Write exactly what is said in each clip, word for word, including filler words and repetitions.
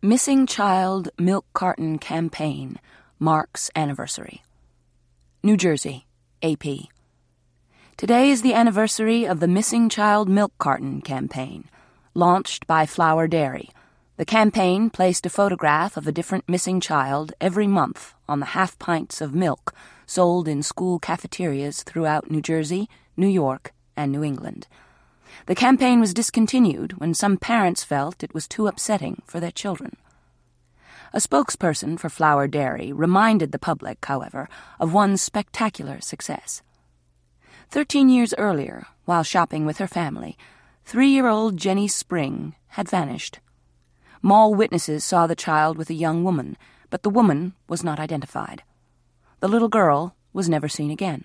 Missing Child Milk Carton Campaign marks anniversary. New Jersey, A P Today is the anniversary of the Missing Child Milk Carton Campaign, launched by Flour Dairy. The campaign placed a photograph of a different missing child every month on the half pints of milk sold in school cafeterias throughout New Jersey, New York, and New England. The campaign was discontinued when some parents felt it was too upsetting for their children. A spokesperson for Flour Dairy reminded the public, however, of one spectacular success. Thirteen years earlier, while shopping with her family, three-year-old Jenny Spring had vanished. Mall witnesses saw the child with a young woman, but the woman was not identified. The little girl was never seen again.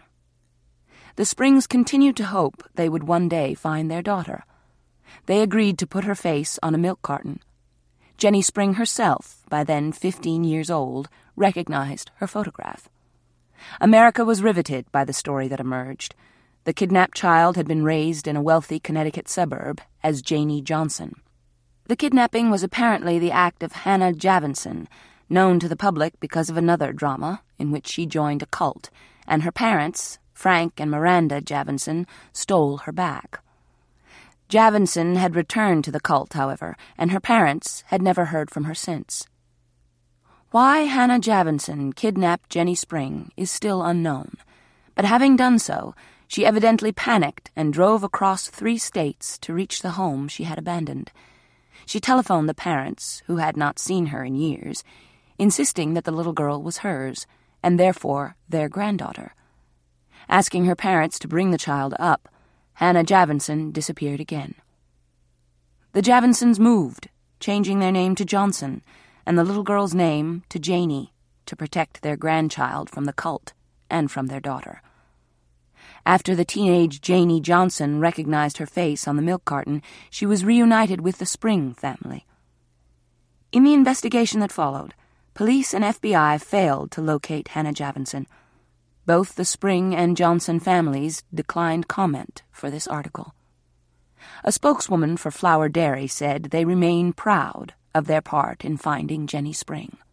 The Springs continued to hope they would one day find their daughter. They agreed to put her face on a milk carton. Jenny Spring herself, by then fifteen years old, recognized her photograph. America was riveted by the story that emerged. The kidnapped child had been raised in a wealthy Connecticut suburb as Janie Johnson. The kidnapping was apparently the act of Hannah Javinson, known to the public because of another drama in which she joined a cult, and her parents, Frank and Miranda Javinson, stole her back. Javinson had returned to the cult, however, and her parents had never heard from her since. Why Hannah Javinson kidnapped Jenny Spring is still unknown, but having done so, she evidently panicked and drove across three states to reach the home she had abandoned. She telephoned the parents, who had not seen her in years, insisting that the little girl was hers, and therefore their granddaughter. Asking her parents to bring the child up, Hannah Javinson disappeared again. The Javinsons moved, changing their name to Johnson, and the little girl's name to Janie, to protect their grandchild from the cult and from their daughter. After the teenage Janie Johnson recognized her face on the milk carton, she was reunited with the Spring family. In the investigation that followed, police and F B I failed to locate Hannah Javinson. Both the Spring and Johnson families declined comment for this article. A spokeswoman for Flour Dairy said they remain proud of their part in finding Jenny Spring.